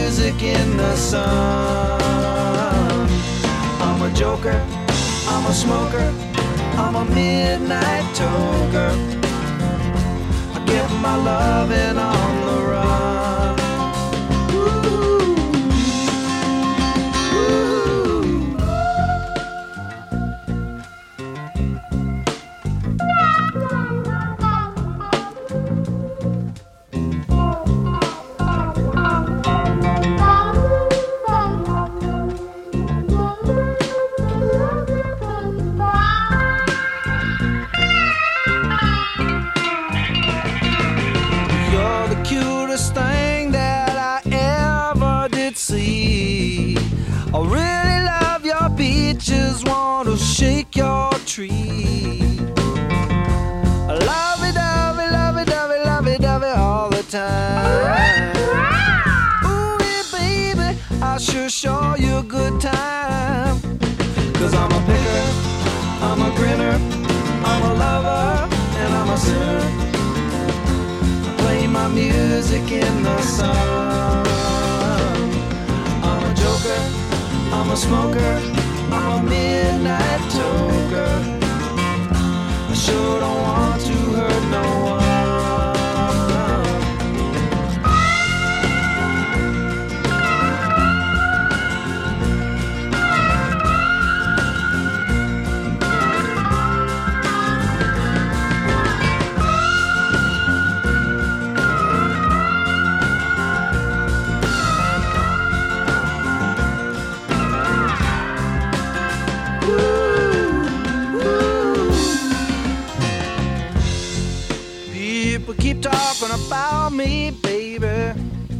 music in the sun. I'm a joker, I'm a smoker, I'm a midnight toker. I get my loving on the run. I really love your peaches, want to shake your tree. I love it, dovey, love it, dovey, love it, dovey all the time. Ooh, yeah, baby, I sure show you a good time. Cause I'm a picker, I'm a grinner, I'm a lover, and I'm a sinner. I play my music in the sun. I'm a joker, I'm a smoker, I'm a midnight toker. I sure don't want to hurt no one. Keep talking about me, baby.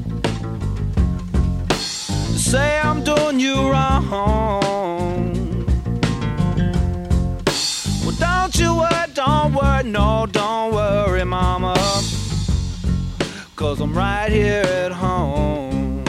Say I'm doing you wrong. Well, don't you worry, no, don't worry, mama. Cause I'm right here at home.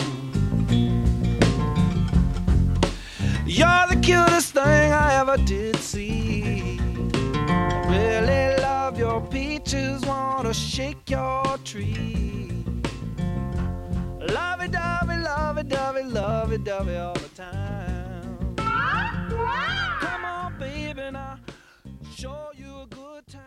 You're the cutest thing I ever did see. I really love your peaches, wanna shake your tree. Lovey-dovey, lovey-dovey, lovey-dovey all the time. Come on, baby, now show you a good time.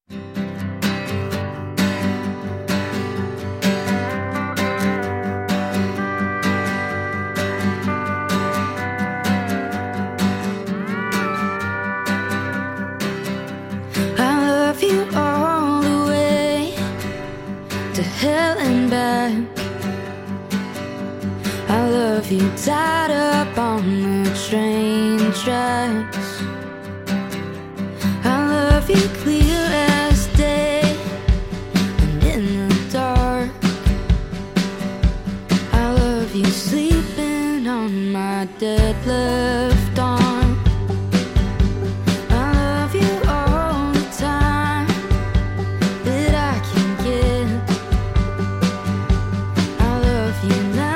You tied up on the train tracks. I love you clear as day and in the dark. I love you sleeping on my dead left arm. I love you all the time that I can get. I love you now.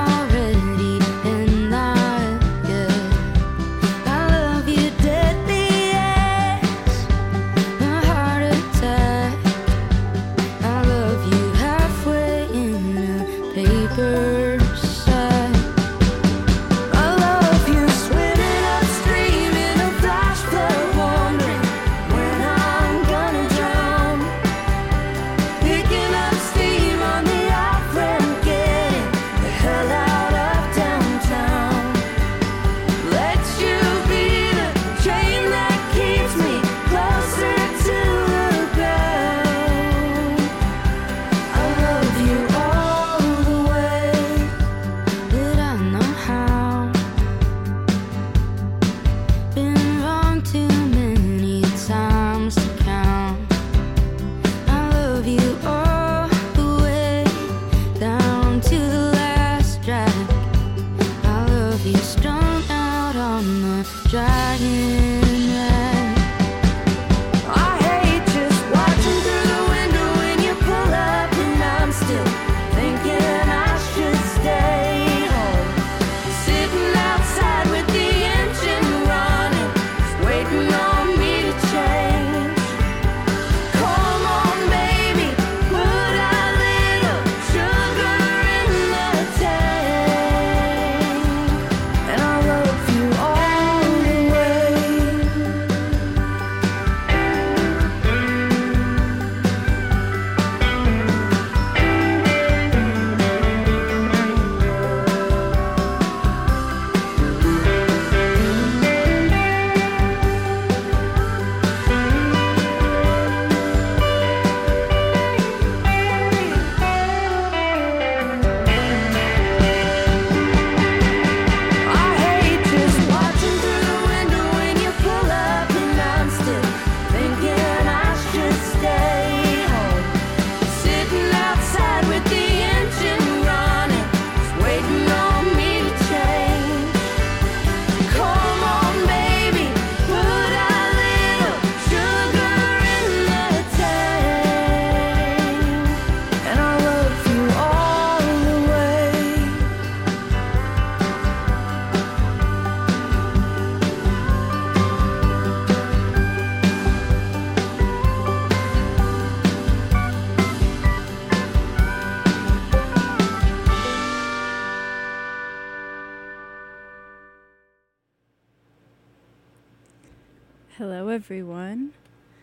Hello, everyone.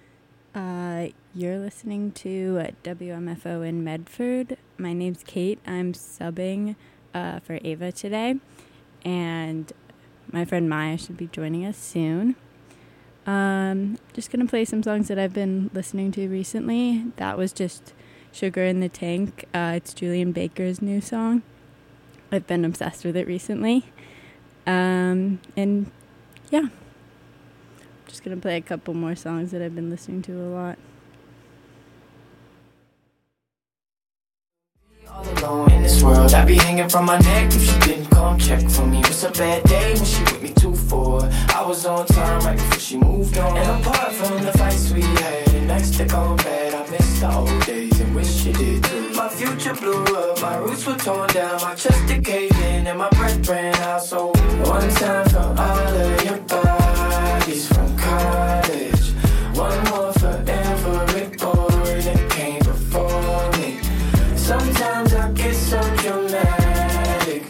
You're listening to WMFO in Medford. My name's Kate. I'm subbing for Ava today, and my friend Maya should be joining us soon. Just going to play some songs that I've been listening to recently. That was just Sugar in the Tank. It's Julian Baker's new song. I've been obsessed with it recently. And yeah. Just gonna play a couple more songs that I've been listening to a lot. All alone in this world, I be hanging from my neck if she didn't come check for me. It's a bad day when she with me 2-4. I was on time right before she moved on. And apart from the fights we had, the nights that gone bad, I miss the old days and wish you did too. My future blew up, my roots were torn down, my chest did cave in and my breath ran out. So one time for all of your bodies from college, one more for every boy that came before me. Sometimes I get so dramatic,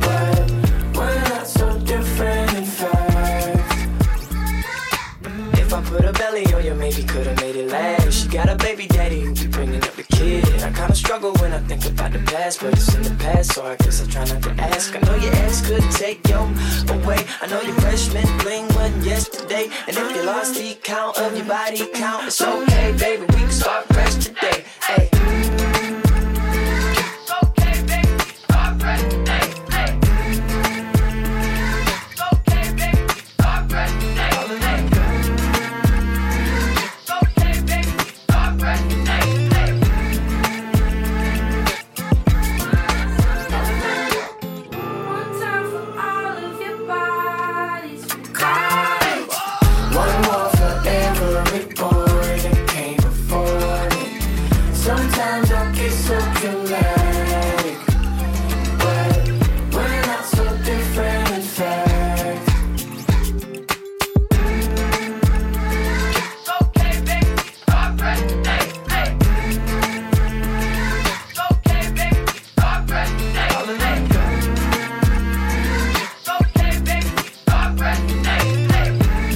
but we're not so different in fact. If I I put a belly on you, maybe could've made it last. She got a baby daddy who be bringing up the kid. I kinda struggle when I think about the past, but it's in the past, so I guess I try not to ask. I know your ass could take you away. I know your freshman bling wasn't yesterday. And if you lost the count of your body count, it's okay, baby, we can start fresh today. Hey. It's okay, baby, we start fresh today. Hey. It's okay, baby, we start fresh today. It's okay, baby, we start fresh today. One time for all of your bodies. One more for every boy that came before me. Sometimes I get so dramatic, but we're not so different in fact. It's okay, baby, we start fresh today. Hey. It's okay, baby, we start fresh today. Hey. It's okay, baby, we start fresh today. Hey.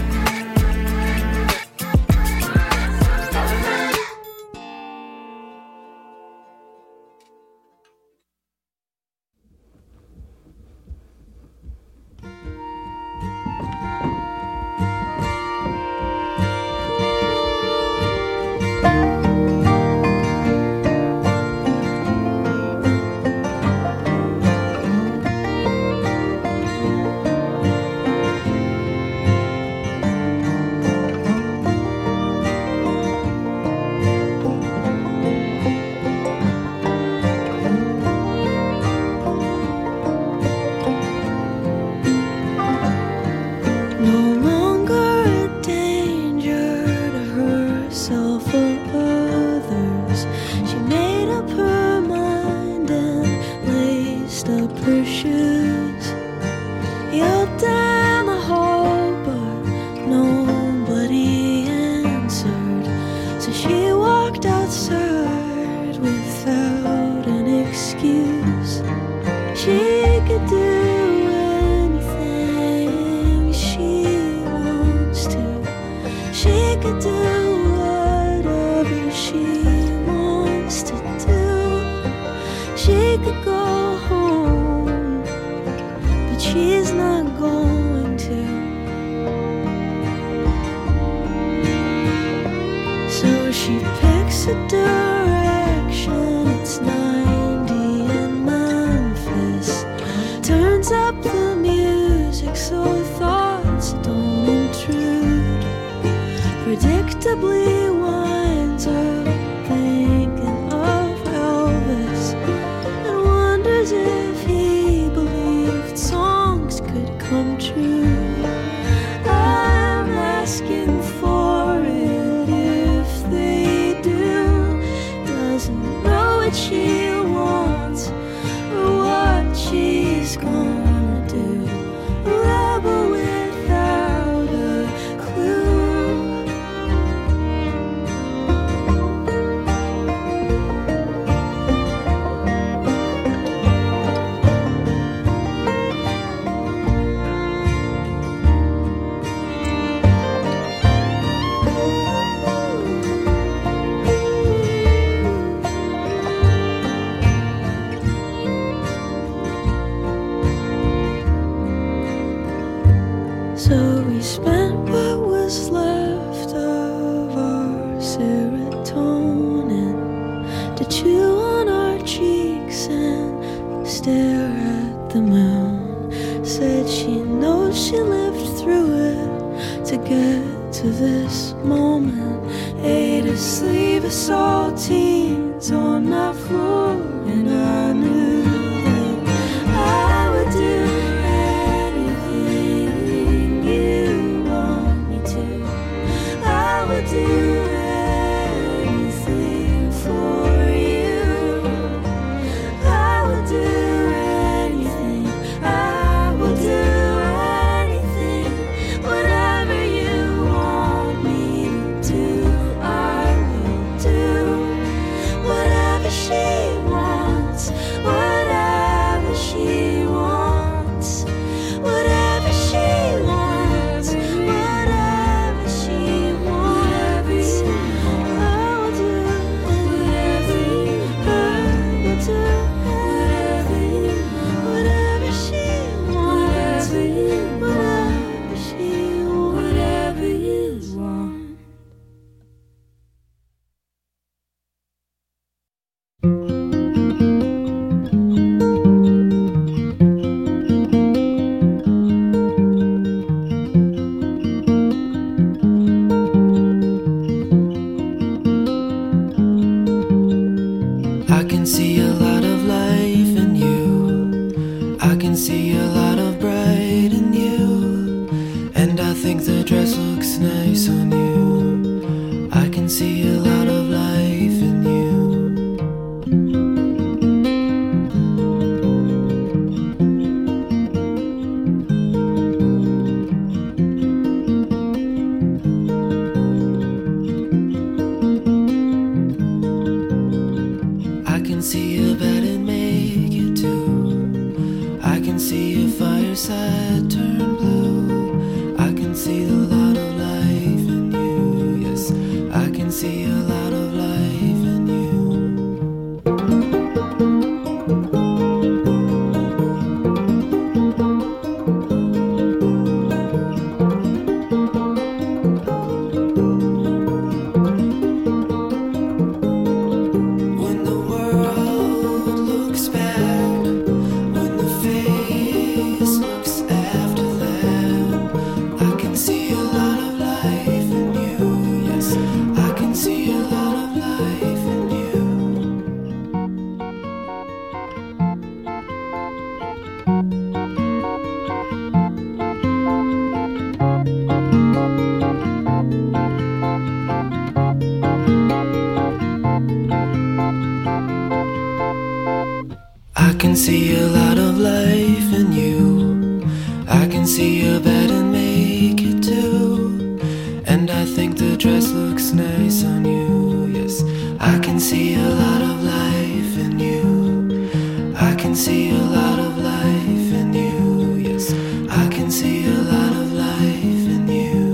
No longer a danger to herself or others. She made up her mind and laced up her shoes. Yelled down the hall, but nobody answered. So she walked outside without an excuse. She could do anything she wants to. She could do whatever she wants to do. She could go home, but she's not going to. So she picks a direction. It's 90 in Memphis. Turns up the music so thoughts don't intrude. Predictably winds up thinking of Elvis and wonders if he believed songs could come true. I'm asking for it if they do. Doesn't know what she wants or what she's gonna do. A rebel without a clue. So we spent what was left of our serotonin to chew on our cheeks and stare at the moon. Said she knows she lived through it to get to this moment. Ate a sleeve of saltines on my floor, and I knew that I would do anything you want me to. I would do anything for you. I would do anything. I will do anything. Whatever you want me to do, I will do. Whatever she wants, whatever she wants, whatever she wants, whatever she nice on you. I can see a lot of life in you. I can see a bed and make it too. I can see a fireside turn blue. I can see a lot of life in you. Yes, I can see a lot of life in you. When the world looks back, when the face looks after them, I can see a lot of life in you. Yes, I can see a lot of life in you. I can see a lot of life in you. I can see a bed and make it too. And I think the dress looks nice on you. Yes, I can see a lot of life in you. I can see a lot of life in you. Yes, I can see a lot of life in you.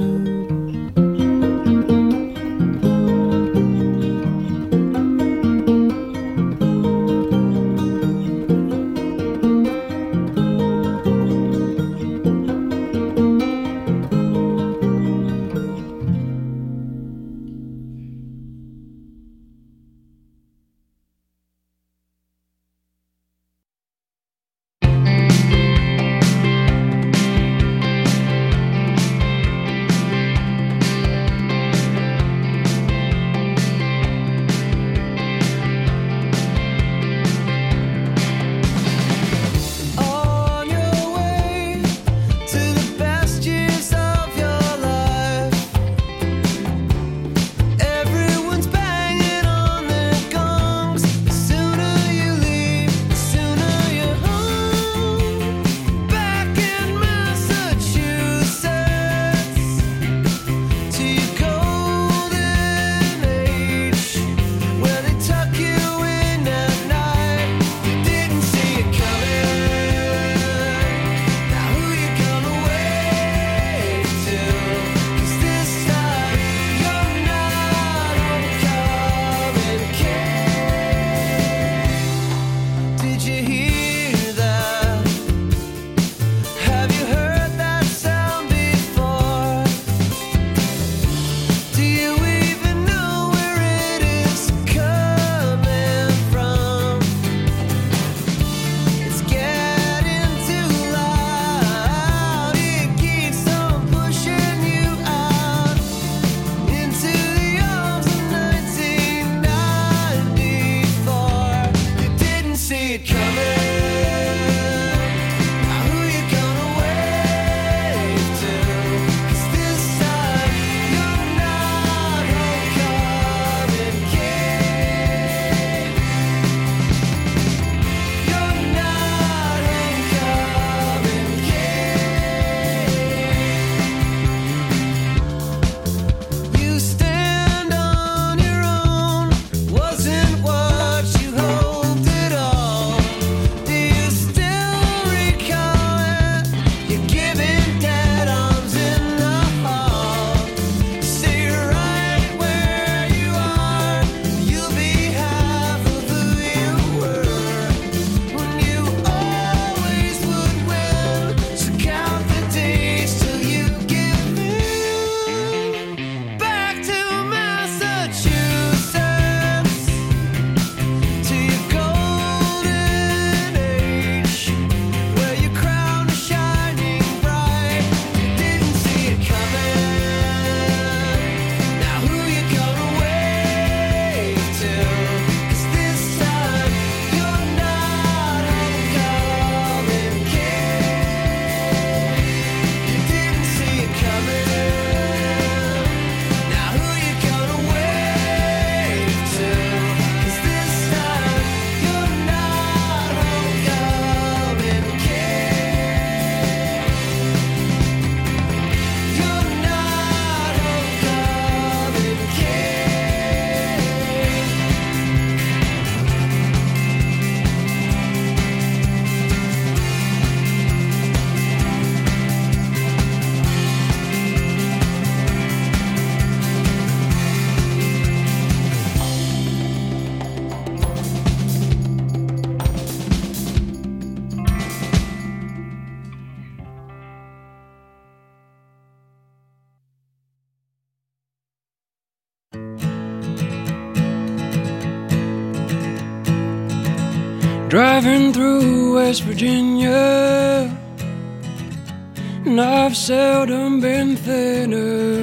Driving through West Virginia, and I've seldom been thinner,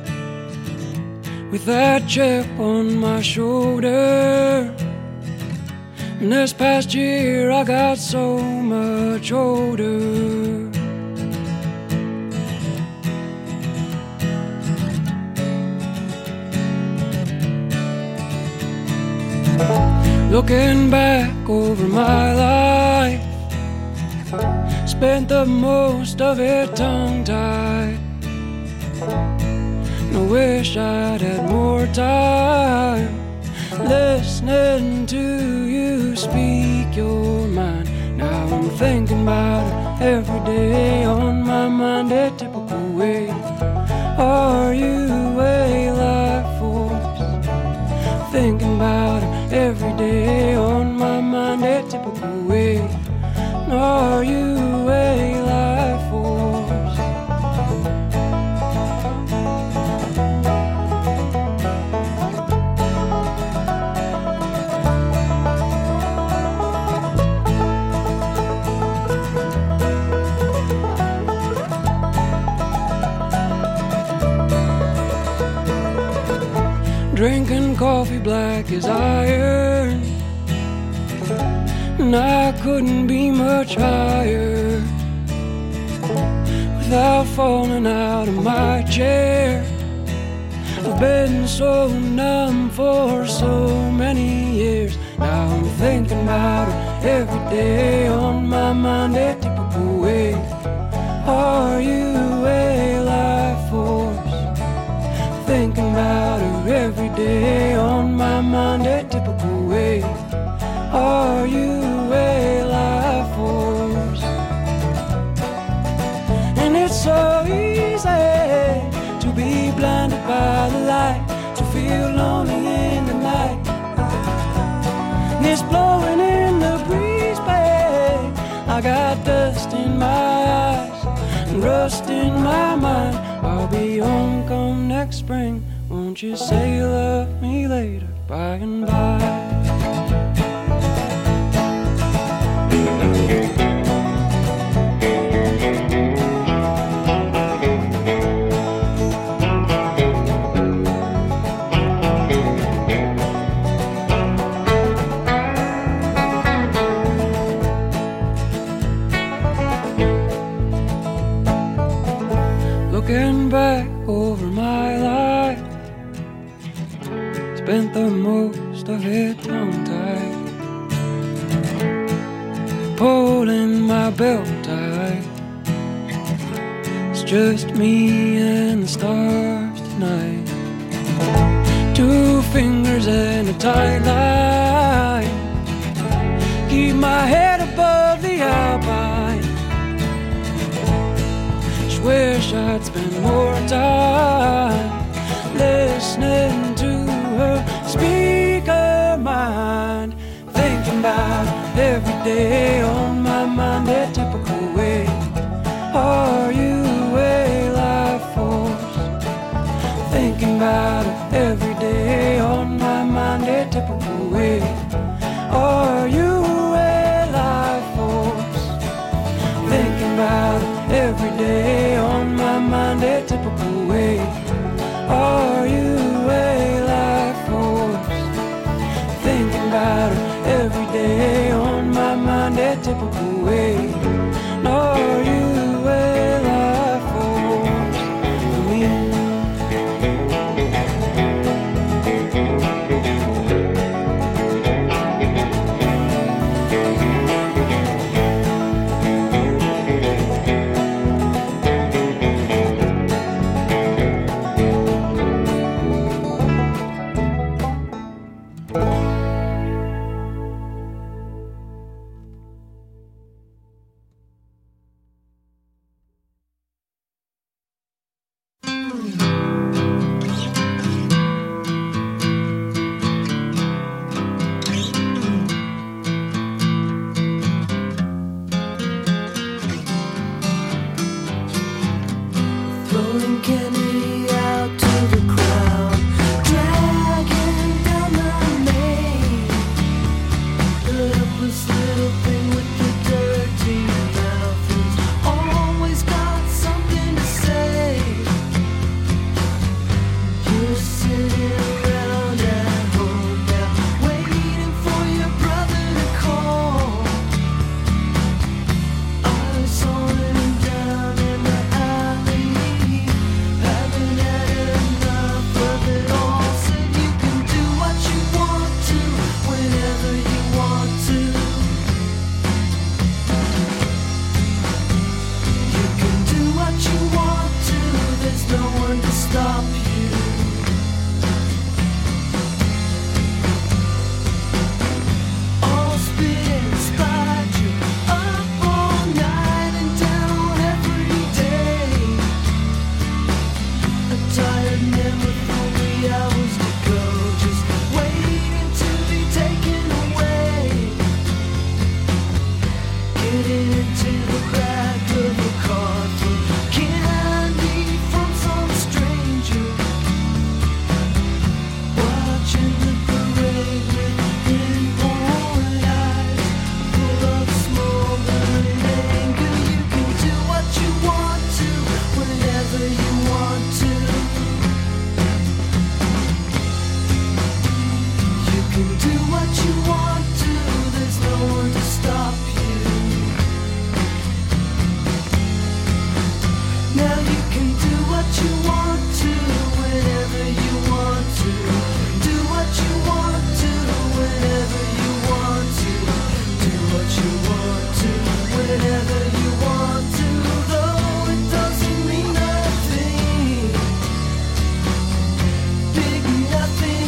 with that chip on my shoulder. And this past year I got so much older. Looking back over my life, spent the most of it tongue-tied. And I wish I'd had more time listening to you speak your mind. Now I'm thinking about it every day, on my mind a typical way. Are you a life force? Thinking about it every day, on my mind a typical way. Are you a life force? Drinking coffee black as iron, and I couldn't be much higher without falling out of my chair. I've been so numb for so many years. Now I'm thinking about it every day, on my mind a typical way. Are you a life force? Thinking about her every day, on my mind a typical way. Are you a life force? And it's so easy to be blinded by the light, to feel lonely in the night. And it's blowing in the breeze, babe. I got dust in my eyes and rust in my mind. I'll be home come next spring. Won't you say you love me later, by and by? Looking back over my life, spent the most of it tongue-tied, pulling my belt tight. It's just me and the stars tonight. 2 fingers and a tight line, keep my head above the alpine. Wish I'd spend more time listening to her speak her mind. Thinking about every day, on my mind a typical way. Are you a life force? Thinking about it every day, on my mind a typical way. Are you a life force? Thinking about it every day, on my mind a typical way. Are you a life force? Thinking about it every day, on my mind a typical way. Are you a life force for me? what you want to, there's no one to stop you. Now you can do what you want to, whenever you want to. Do what you want to, whenever you want to. Do what you want to, whenever you want to. Though it doesn't mean nothing, big nothing.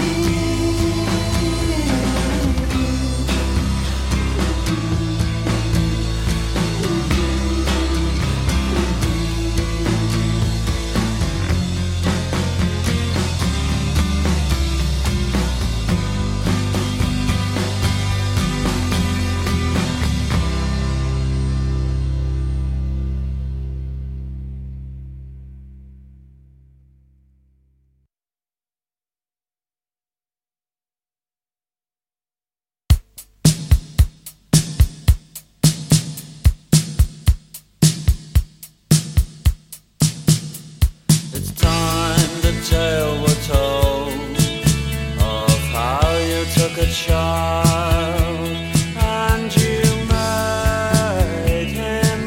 It's time the tale were told of how you took a child and you made him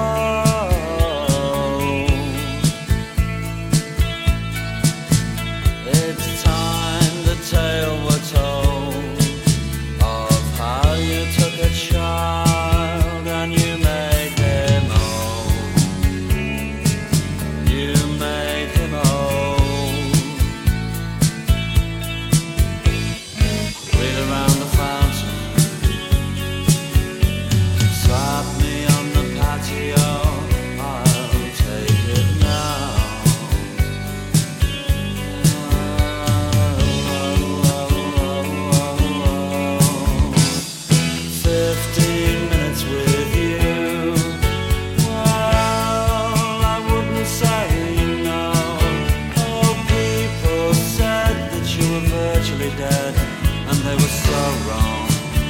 old. It's time the tale were told of how you took a child and you made him old. You made him old. Wait around the fountain, slap me on the patio, I'll take it now. 15 minutes with you. Well, I wouldn't say no. Oh, people said that you were virtually dead, and they were so wrong.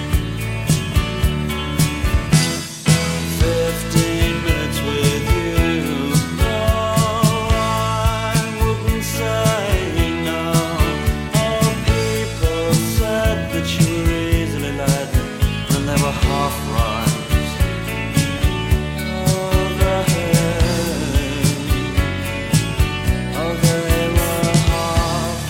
15 minutes with you. Oh, I wouldn't say no. Oh, people said that you were easily led, and they were half right. Oh, they were half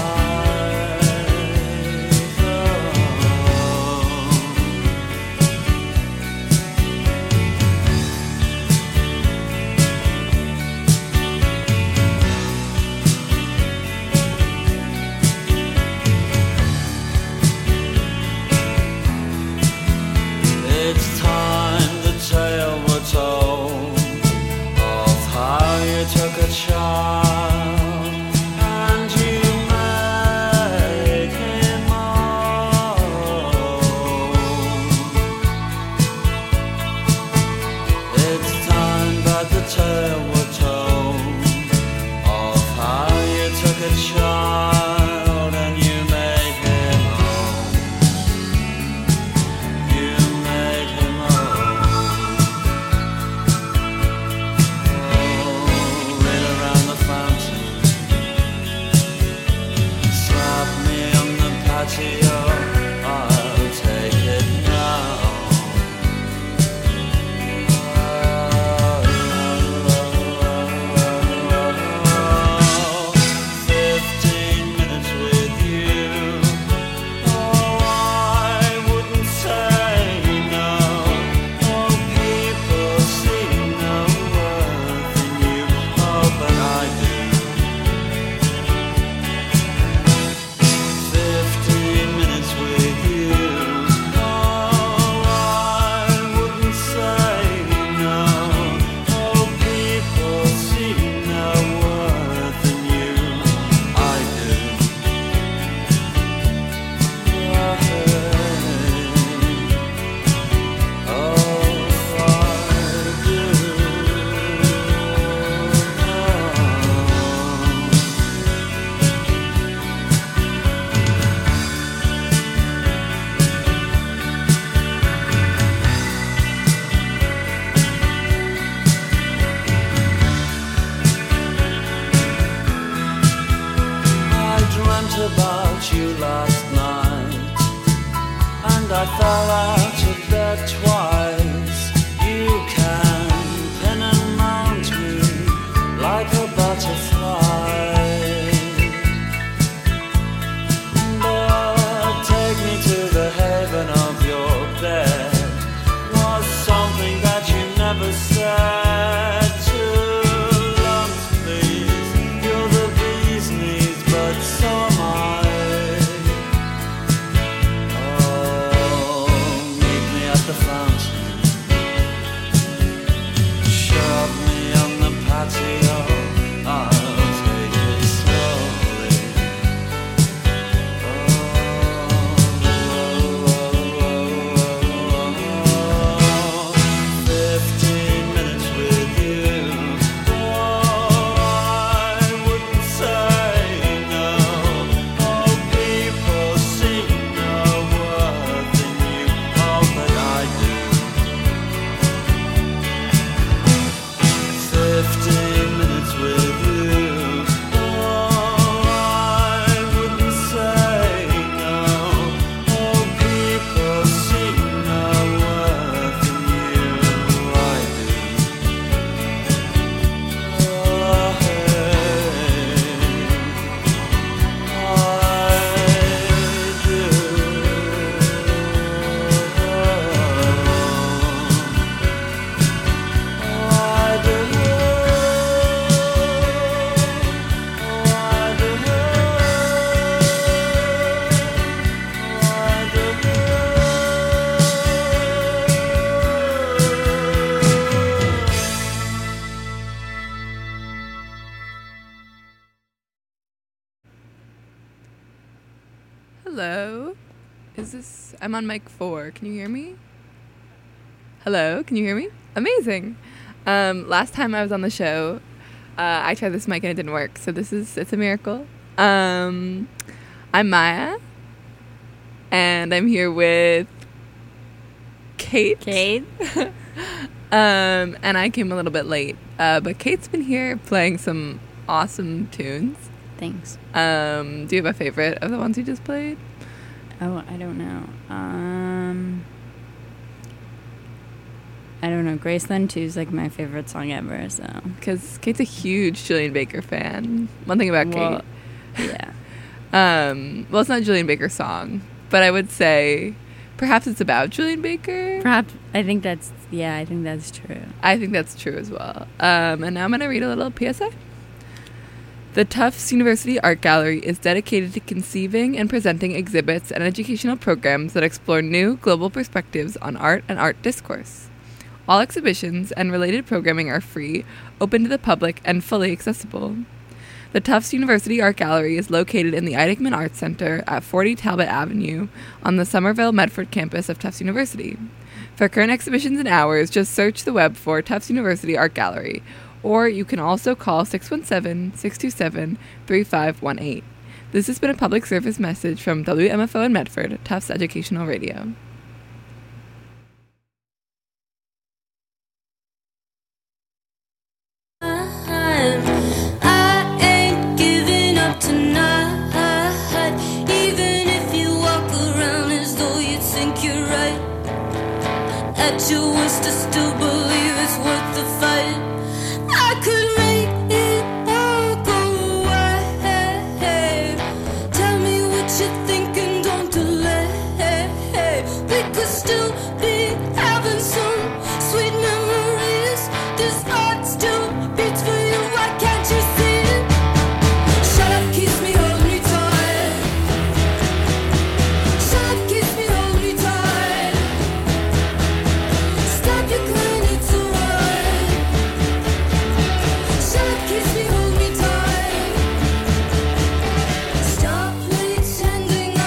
It's time the tale were told of how you took a child and you made him old. It's time that the tale were told of how you took a child and you made him old. You made him old. Oh, right around the fountain, slap me on the patio, I'll take it now. 15 minutes with you. Oh, I wouldn't say no. Oh, people see no worth in you. Oh, but I do. 15 minutes with you. Oh, I wouldn't say no. Oh, people see no worth in you. I do. I dreamt about you last night. and I fell out of bed twice. You can pin and mount me like a butterfly, but take me to the haven of your bed was something that you never said. To lumps, please, you're the bee's knees, but so am I. Oh, meet me at the fountain, shove me on the patio, I'll take it slowly. 15 minutes with you, I wouldn't say no. Oh, people see no worth in you, oh, but I do. 15 minutes with you, I wouldn't say no. Oh, people see no worth in you, I do. Oh, Hello? Is this... I'm on mic 4. Can you hear me? Hello? Can you hear me? Amazing. Last time I was on the show, I tried this mic and it didn't work. So it's a miracle. I'm Maya. And I'm here with Kate. And I came a little bit late. But Kate's been here playing some awesome tunes. Thanks. Do you have a favorite of the ones you just played? Oh, I don't know. I don't know. Graceland 2 is like my favorite song ever, so. Because Kate's a huge Julian Baker fan. One thing about Well, Kate. yeah. Well, it's not a Julian Baker song, but I would say perhaps it's about Julian Baker. Perhaps, I think that's true. I think that's true as well. And now I'm going to read a little PSA. The Tufts University Art Gallery is dedicated to conceiving and presenting exhibits and educational programs that explore new global perspectives on art and art discourse. All exhibitions and related programming are free, open to the public, and fully accessible. The Tufts University Art Gallery is located in the Eidechman Arts Center at 40 Talbot Avenue on the Somerville Medford campus of Tufts University. For current exhibitions and hours, just search the web for Tufts University Art Gallery, or you can also call 617-627-3518. This has been a public service message from WMFO in Medford, Tufts Educational Radio. I ain't giving up tonight, even if you walk around as though you think you're right. At your worst, I still believe it's worth the fight. I could make it all go away. Tell me what you're thinking, don't delay. We could still be having some sweet memories. This heart still beats for you, why can't you see it? Shut up, kiss me, hold me tight. Shut up, kiss me, hold me tight. Stop your crying, it's alright. Shut up, kiss me, hold me tight. Stop pretending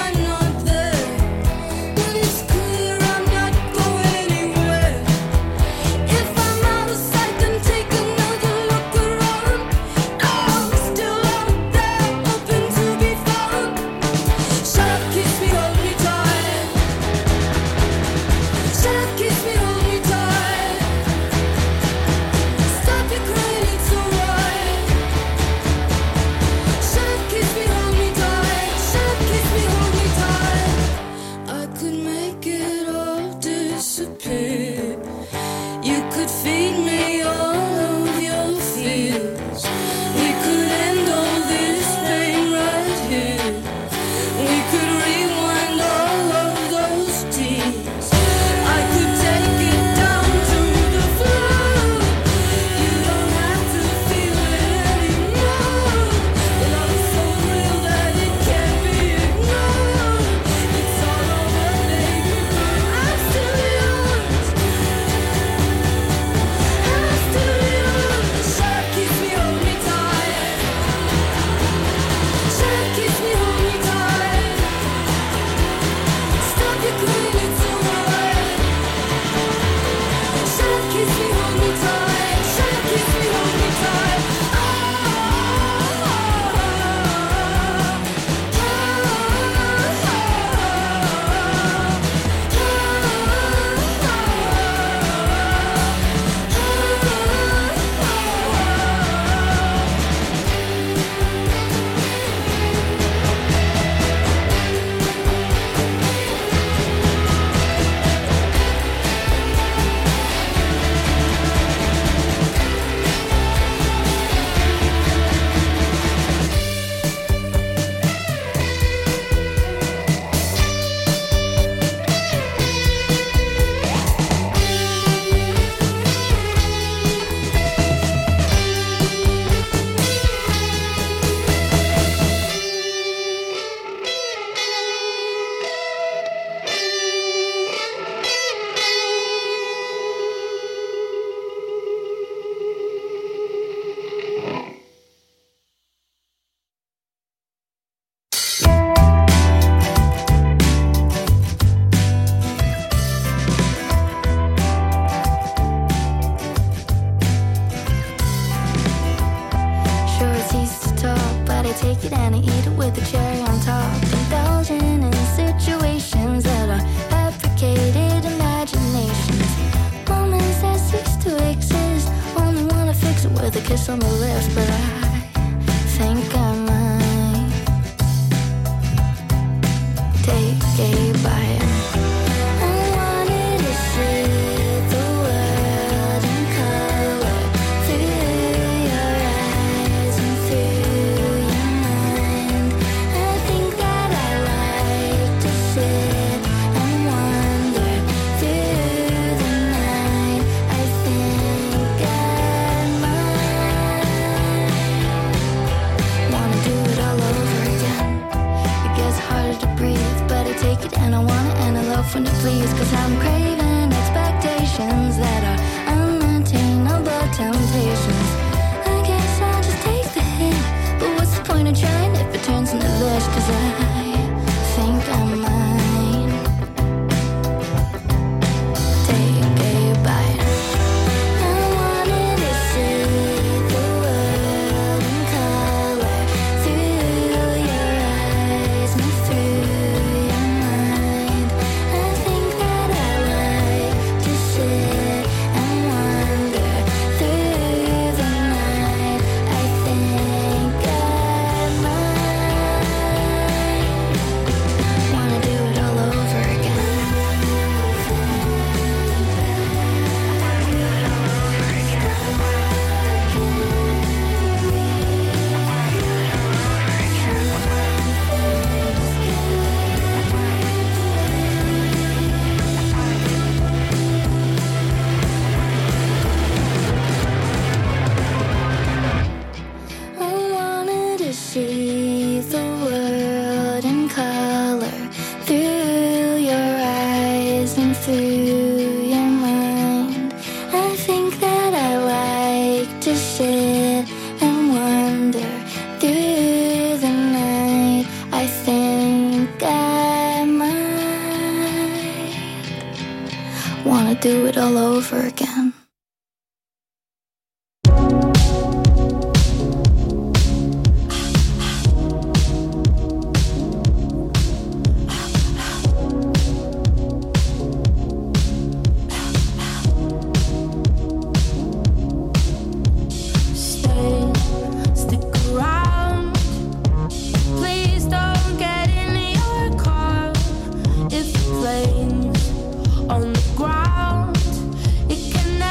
take a bite. I wanted to see the world in color through your eyes and through your mind. I think that I like to sit and wander through the night. I think I might wanna do it all over again. It gets harder to breathe, but I take it and I want it and I love when you please. Cause I'm craving expectations that are unattainable temptations. I guess I'll just take the hint, but what's the point of trying if it turns into this? Cause I think I might take a bite. I wanted to see the world in color through your eyes and through your mind. I think that I like to sit and wander through the night. I think I might wanna do it all over again. I wanted to see the world in color through your eyes and through your mind. I think that I like to sit and wander through the night. I think I might wanna do it all over again. Stick around. Please don't get in your car. If the plane's on the ground, it can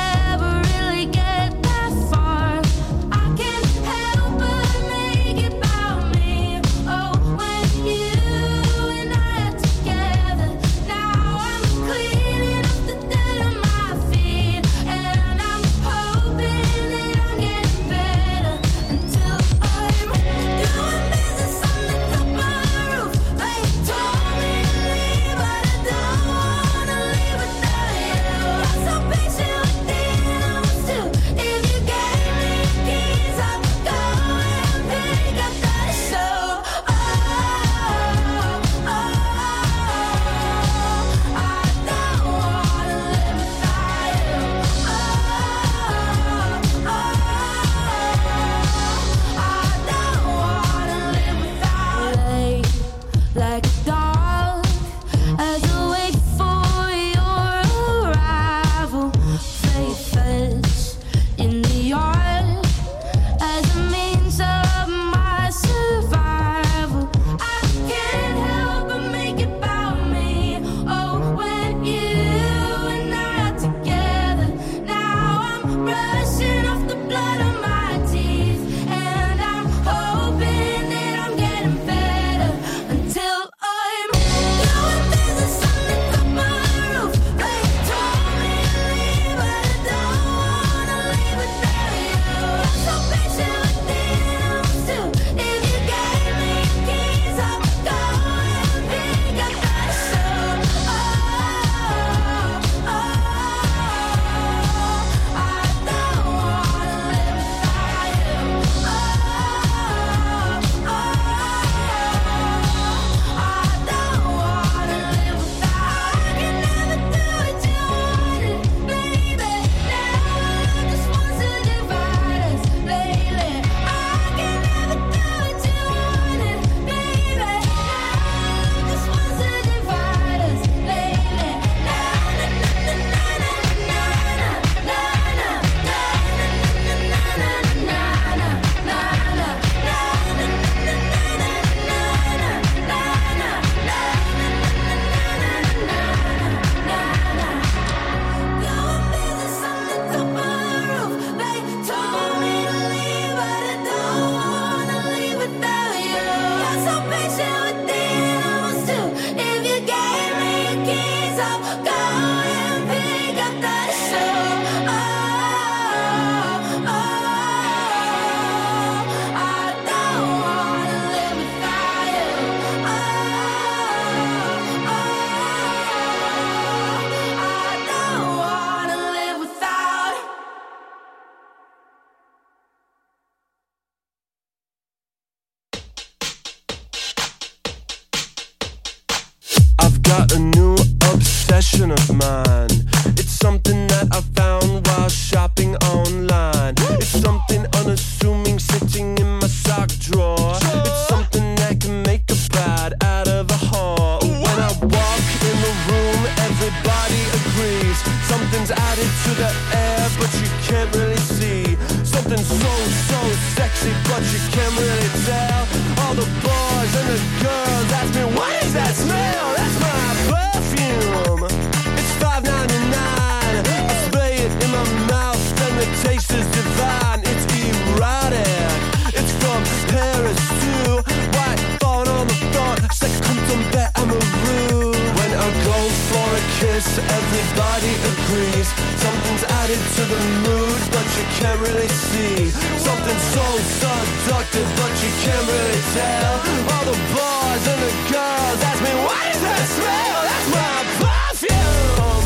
got a new obsession of mine. It's something that I found while shopping online. It's something unassuming sitting in my sock drawer. It's something that can make a bride out of a whore. When I walk in the room, everybody agrees. Something's added to the air, but you can't really see. Something so sexy, but you can't really tell. All the boys and the girls ask me, what is that smell? That's my perfume. It's $5.99. I spray it in my mouth and the taste is divine. It's erotic. It's from Paris too. White fawn on the floor, c'est comme tomber amoureux. When I go for a kiss, everybody agrees. Something's added to the mood, but you can't really see. Something so seductive, but you can't really tell. All the boys and the girls ask me, what is that smell? That's my perfume.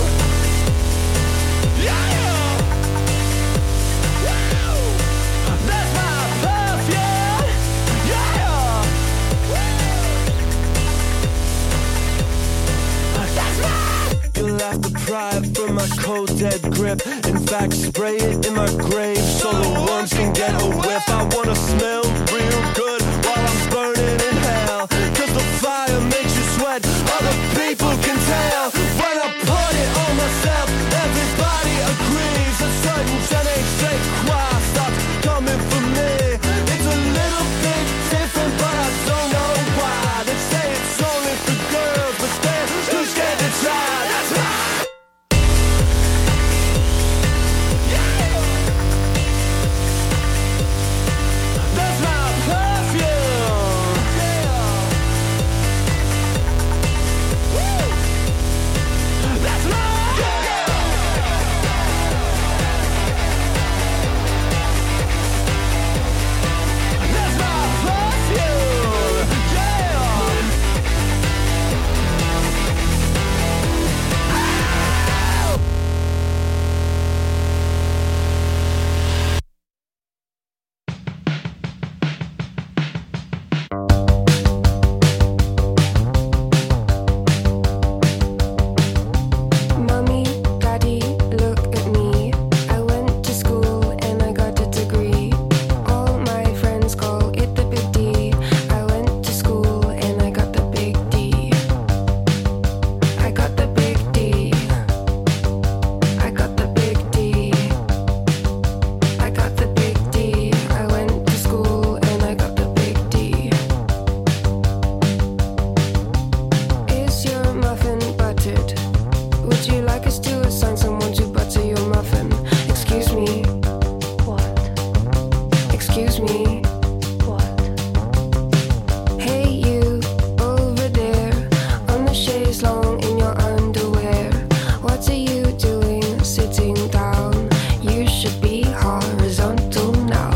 Yeah. Woo. That's my perfume. Yeah. That's my. You'll have to pry it from my cold dead grip. In fact, spray it in my grave so the worms can get a whiff. I wanna smell real good while I'm burning in hell. Cause the fire makes you sweat, other people can tell. When I put it on myself, everybody agrees. A certain Gen X choir starts coming for me. It's a little bit different, but I don't know why. They say it's only for girls, but they're too scared to try. That's my. That's my perfume. Woo. That's my. That's my perfume. Yeah. Mommy, Daddy, look at me. I went to school and I got a degree. All my friends call it the big D. I went to school and I got the big D. I got the big D. I got the big D. I got the big D. I went to school and I got the big D. Is your muffin buttered? Would you like us to assign someone to butter your muffin? Excuse me. What? Excuse me. What? Hey you, over there, on the chaise longue in your underwear. What are you doing sitting down? You should be horizontal now.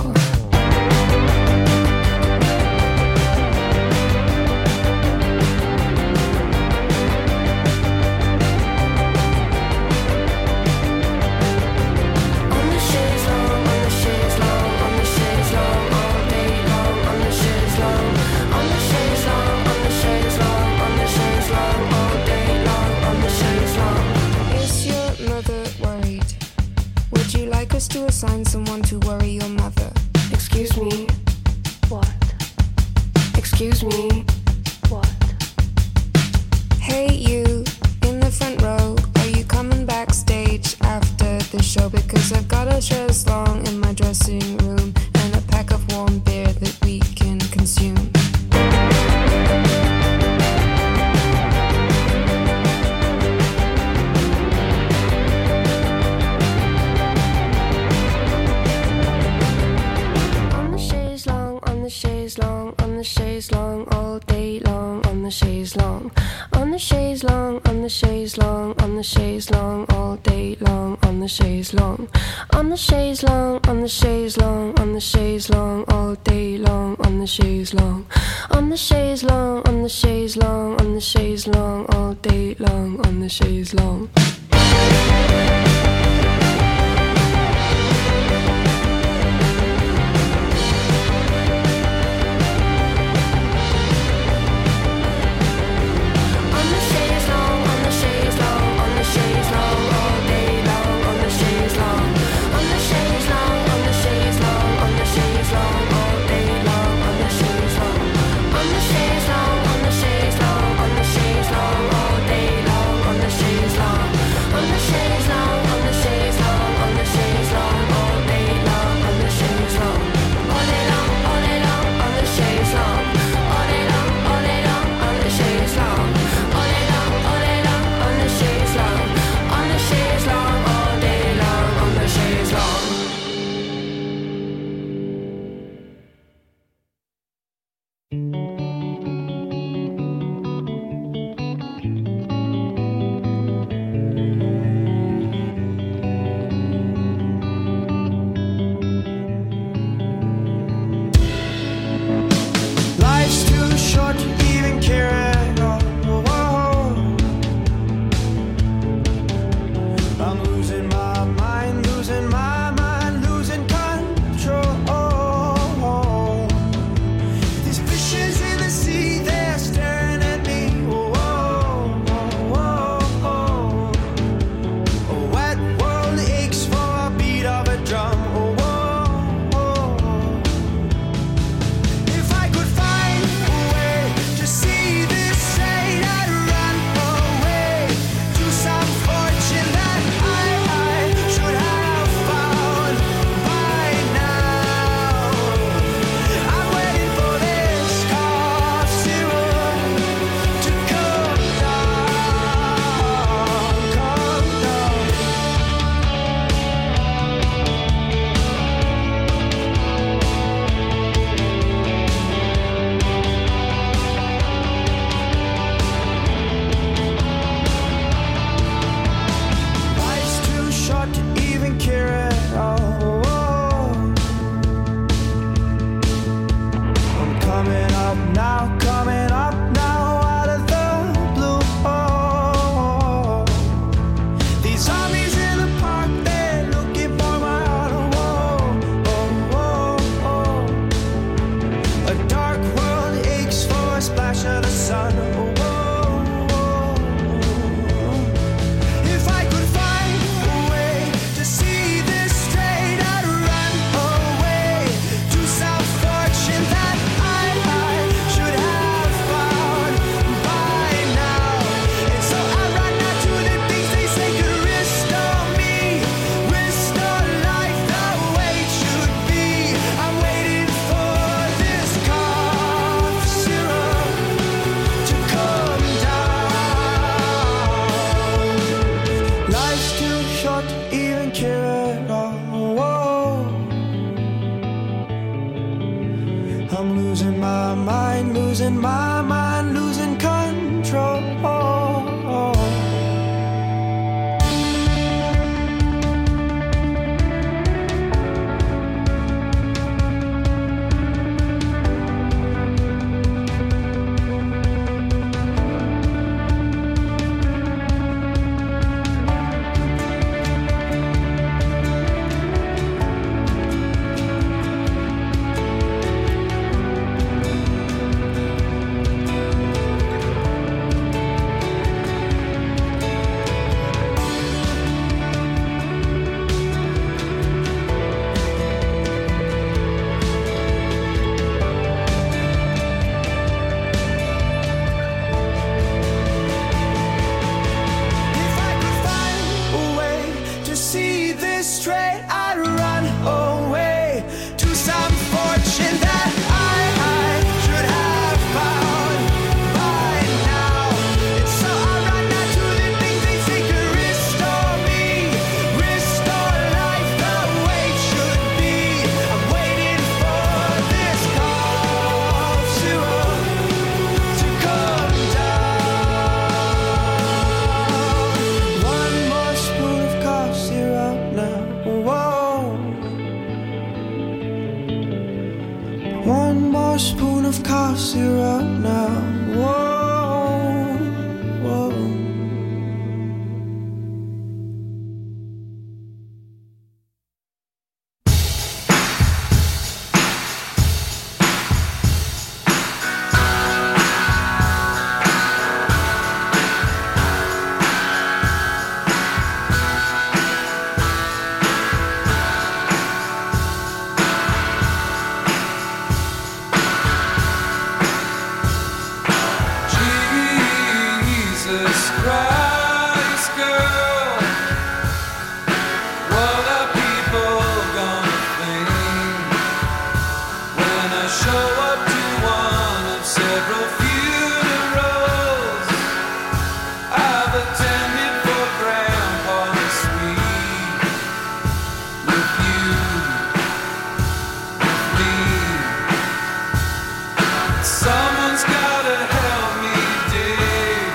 On the chaise longue, on the chaise longue, on the chaise longue, all day long. On the chaise longue, on the chaise longue, on the chaise longue, on the chaise longue, all day long. On the chaise longue. Is your mother worried? Would you like us to assign someone to worry your mother? Excuse me. What? Excuse me. What? Hey you, in the front row, are you coming backstage after the show? Because I've got a chaise longue in my dressing room and a pack of warm beer that we can consume. On the chaise longue, on the chaise longue, on the chaise longue, all day long. On the chaise longue, on the chaise longue, on the chaise longue, on the chaise longue, all day long. On the chaise longue, on the chaise longue, on the chaise longue, on the chaise longue, all day long. On the chaise longue, on the chaise longue, on the chaise longue, on the chaise longue, all day long. On the chaise longue. On the chaise longue. Christ, girl, what are people gonna think when I show up to one of several funerals I've attended for Grandpa's suite? With you, with me, someone's gotta help me dig.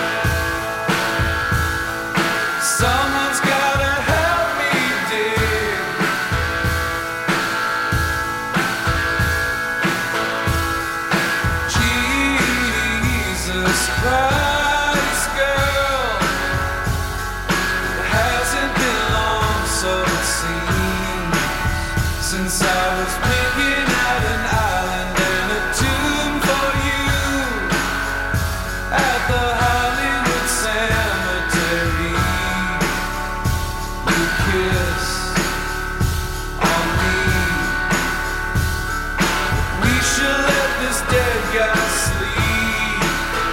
Someone's gotta help me dig. Jesus Christ, girl, it hasn't been long, so it seems, since I was picking out an island and a tomb for you at the Hollywood Cemetery. You kiss on me. We should let this dead guy sleep.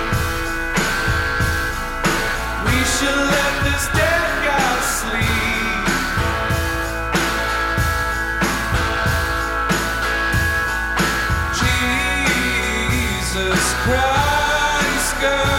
We should let this dead guy sleep. Jesus Christ, girl,